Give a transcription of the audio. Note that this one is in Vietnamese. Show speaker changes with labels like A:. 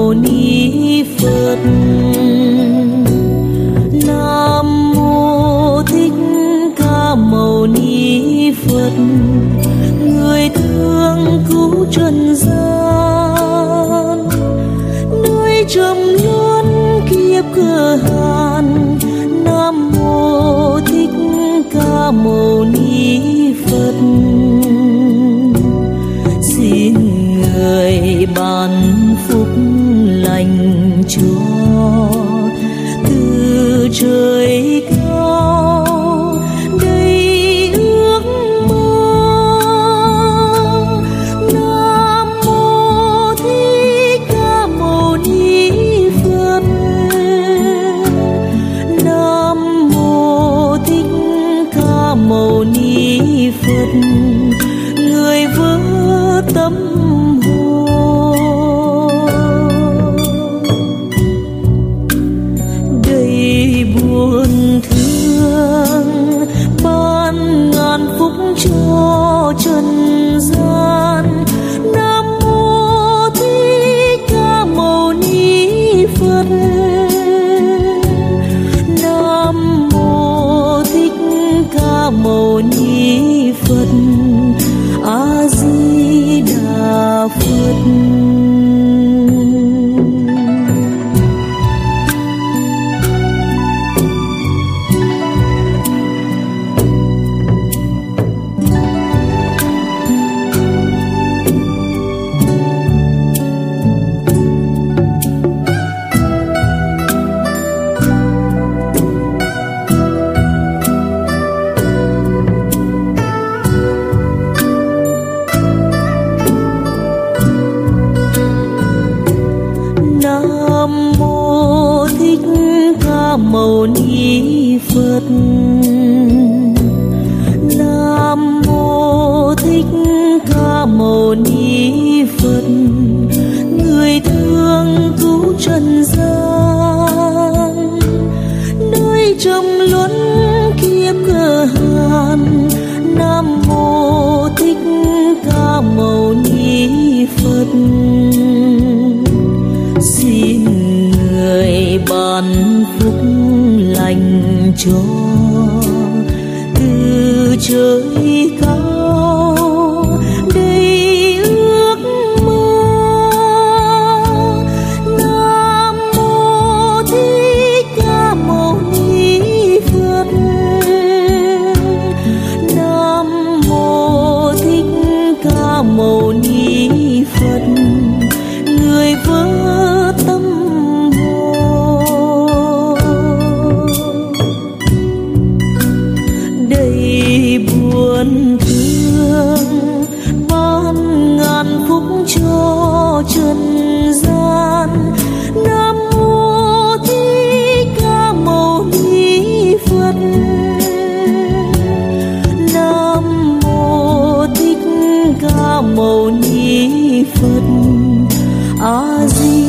A: mâu ni Phật. Nam mô Thích Ca Mâu Ni Phật. Người thương cứu trần gian, nơi trầm luân kiếp cơ hàn. Nam mô Thích Ca Mâu Ni Phật. Xin người ban phúc lành cho từ trời cao đầy ước mơ. Nam mô Thích Ca Mâu Ni Phật. Nam mô Thích Ca Mâu Ni Phật. Người vỡ tâm hồn đầy buồn thương, ban ngàn phúc cho trần gian. Nam mô Thích Ca Mâu Ni Phật. Nam mô Thích Ca Mâu Ni Phật. A Di Đà Phật. Nam mô Thích Ca Mâu Ni Phật. Nam mô Thích Ca Mâu Ni Phật. Người thương cứu trần gian, nơi trầm luân kiếp cơ hàn. Nam mô Thích Ca Mâu Ni Phật. Xin người ban phúc lành cho từ trời cao đầy ước mơ. Nam mô Thích Ca Mâu Ni Phật. Nam mô Thích Ca Mâu Ni Phật. Người vỡ tâm hồn đầy buồn thương, ban ngàn phúc cho trần gian. Nam mô Thích Ca Mâu Ni Phật. Nam mô Thích Ca Mâu Ni Phật. A Di